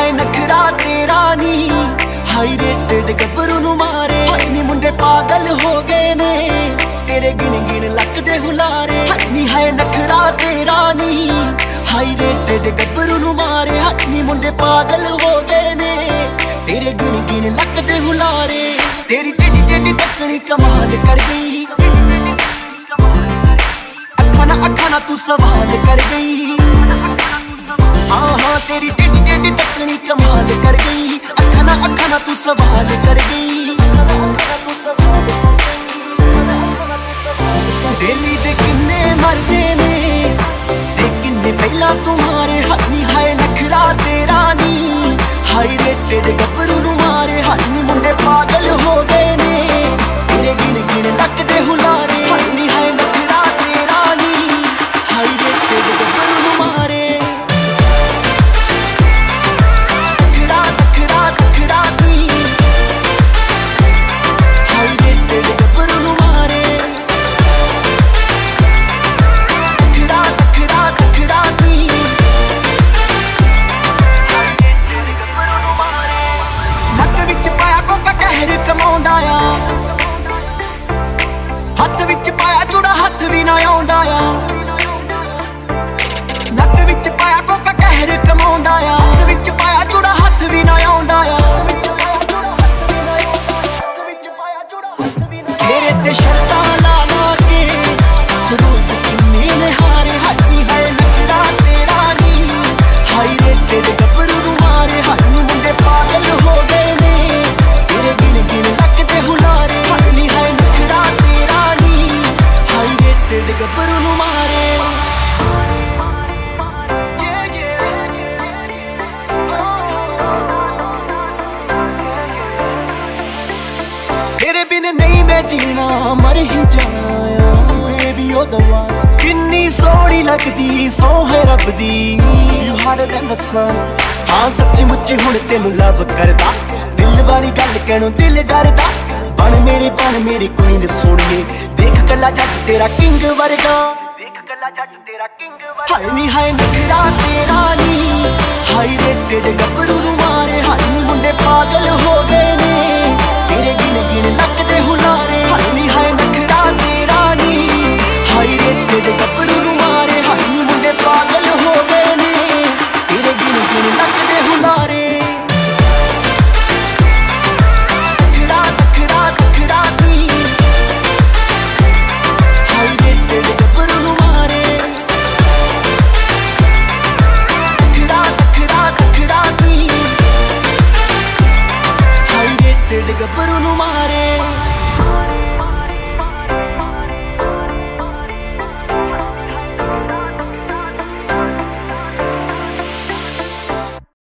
ਹਾਏ ਨਖਰਾ ਤੇਰਾ ਨੀ ਹਾਈ ਰੇਟਡ ਗੱਭਰੂ ਨੂੰ ਮਾਰੇ ਨੀ ਮੁੰਡੇ ਪਾਗਲ ਹੋ ਗਏ ਨੇ ਤੇਰੇ ਗਿਣ ਗਿਣ ਲੱਕ ਦੇ ਹੁਲਾਰੇ ਨੀ ਹਾਏ ਨਖਰਾ ਤੇਰਾ ਨੀ ਹਾਈ ਰੇਟਡ ਗੱਭਰੂ ਨੂੰ ਮਾਰੇ ਨੀ ਮੁੰਡੇ ਪਾਗਲ ਹੋ ਗਏ ਨੇ ਤੇਰੇ ਗਿਣ ਗਿਣ ਲੱਕ ਦੇ ਹੁਲਾਰੇ ਤੇਰੀ ਟੇਢੀ ਟੇਢੀ ਤੱਕਣੀ ਕਮਾਲ ਕਰ ਗਈ ਅੱਖਾਂ ਨਾ ਤੂੰ ਸਵਾਲ ਕਰ ਗਈ ਹਾਂ ਤੇਰੀ ਟੇਢੀ ਟੇਢੀ ਤੱਕਣੀ ਕਮਾਲ ਕਰ ਗਈ ਅੱਖਾਂ ਨਾ ਤੂੰ ਸਵਾਲ ਕਰ ਗਈ ਦਿੱਲੀ ਦੇ ਕਿੰਨੇ ਮਰਦੇ ਨੇ ਤੇ ਕਿੰਨੇ ਪਹਿਲਾਂ ਤੁਮਾਰੇ ਹੱਥੀ ਹਾਏ ਨਖਰਾ ਤੇਰਾ ਨੀ ਹਾਈ ਰੇਟਡ ਗੱਭਰੂ ਨੂੰ ਮਾਰੇ ਹੱਥੀ ਮੁੰਡੇ ਪਾਗਲ ਹੋ ਗਏ ਨੇ ਤੇਰੇ ਗਿਣ ਗਿਣ ਲੱਕ ਦੇ ਹੁਲਾਰੇ ਹੱਥੀ ਹਾਏ ਨਖਰਾ ਤੇਰਾ ਨੀ ਹਾਈ ਰੇਟਡ ਗੱਭਰੂ ਨੂੰ ਮਾਰੇ ਹੱਥ ਵਿੱਚ ਪਾਇਆ ਚੂੜਾ ਹੱਥ ਵੀ ਨਾ ਆਉਂਦਾ ਆ ਨੱਕ ਵਿੱਚ ਪਾਇਆ ਕੋਕਾ ਕਹਿਰ ਕਮਾਉਂਦਾ ਆ ਹੱਥ ਵਿੱਚ ਪਾਇਆ ਚੂੜਾ ਹੱਥ ਵੀ ਨਾ ਆਉਂਦਾ ਆ ਤੇਰੇ ਤੇ ਸ਼ਰਤਾਂ ਲਾ ਲਾ ਕੇ ਰੋਜ਼ ਕਿੰਨੇ ਨੇ ਹਾਰੇ ਹੱਥੀ ਹੈ ਨਖਰਾ ਤੇਰਾ ਨੀ ਹਾਈ ਰੇਟਡ ਗੱਭਰੂ ਨੂੰ ਮਾਰੇ ਹੱਥੀ ਮੁੰਡੇ ਪਾਗਲ ਹੋ ਗਏ ਨੇ ਤੇਰੇ ਗਿਣ ਗਿਣ ਲੱਕ ਦੇ ਹੁਲਾਰੇ ਹੱਥੀ ਹੈ ਨਖਰਾ ਤੇਰਾ ਨੀ ਹਾਈ ਰੇਟਡ ਗੱਭਰੂ ਨੂੰ ਮਾਰੇ ਤੇਰੇ ਬਿਨ ਨਹੀਂ ਮੈਂ ਜੀਣਾ ਮਰ ਹੀ ਜਾਣਾ ਬੇਬੀ ਉਹ ਦਵਾ ਕਿੰਨੀ ਸੋਹਣੀ ਲੱਗਦੀ ਸੌਂ ਹੈ ਰੱਬ ਦੀ ਹਾਰ ਦੇ ਦੱਸਾਂ ਹਾਂ ਸੱਚੀ ਮੁੱਚੀ ਹੁਣ ਤੈਨੂੰ ਲਵ ਕਰਦਾ ਦਿਲ ਵਾਲੀ ਗੱਲ ਕਹਿਣੋਂ ਦਿਲ ਡਰਦਾ ਬਣ ਮੇਰੇ ਕੋਈ ਨਾ ਸੋਹਣੀਏ ਦੇਖ ਕੱਲਾ ਜੱਟ ਤੇਰਾ ਕਿੰਗ ਵਰਗਾ ਹਾਏ ਨੀ ਹਾਏ ਨਖਰਾ ਤੇਰਾ ਨੀ ਹਾਈ ਰੇਟਡ ਗੱਭਰੂ ਨੂੰ ਮਾਰੇ ਹਾਏ ਨੀ ਮੁੰਡੇ ਪਾਗਲ ਹੋ ਗਏ